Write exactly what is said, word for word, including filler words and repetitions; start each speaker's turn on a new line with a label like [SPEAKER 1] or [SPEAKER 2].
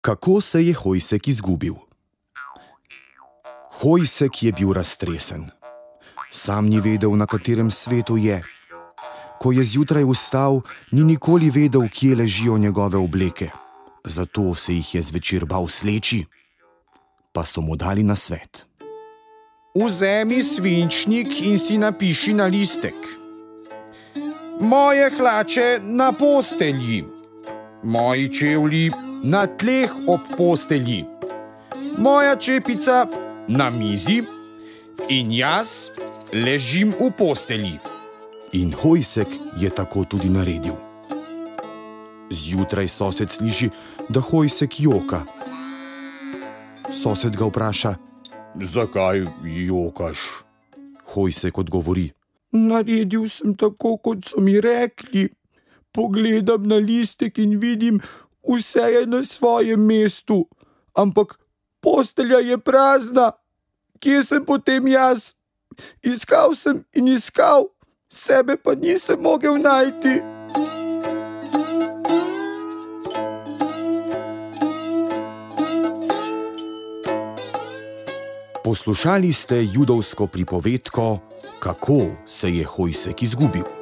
[SPEAKER 1] Kako se je Hojsek izgubil? Hojsek je bil raztresen. Sam ni vedel, na katerem svetu je. Ko je zjutraj vstal, ni nikoli vedel, kje ležijo njegove obleke. Zato se jih je zvečer bal sleči. Pa so mu dali nasvet.
[SPEAKER 2] Vzemi svinčnik in si napiši na listek: moje hlače na postelji, moji čevlji na tleh ob postelji, moja čepica na mizi in jaz ležim v postelji.
[SPEAKER 1] In Hojsek je tako tudi naredil. Zjutraj sosed sliši, da Hojsek joka. Sosed ga vpraša:
[SPEAKER 2] zakaj jokaš?
[SPEAKER 1] Hojsek odgovori:
[SPEAKER 2] naredil sem tako, kot so mi rekli. Pogledam na listek in vidim, vse je na svojem mestu, ampak postelja je prazna. Kje sem potem jaz? Iskal sem in iskal, sebe pa nisem mogel najti.
[SPEAKER 1] Poslušali ste judovsko pripovedko, kako se je Hojsek izgubil.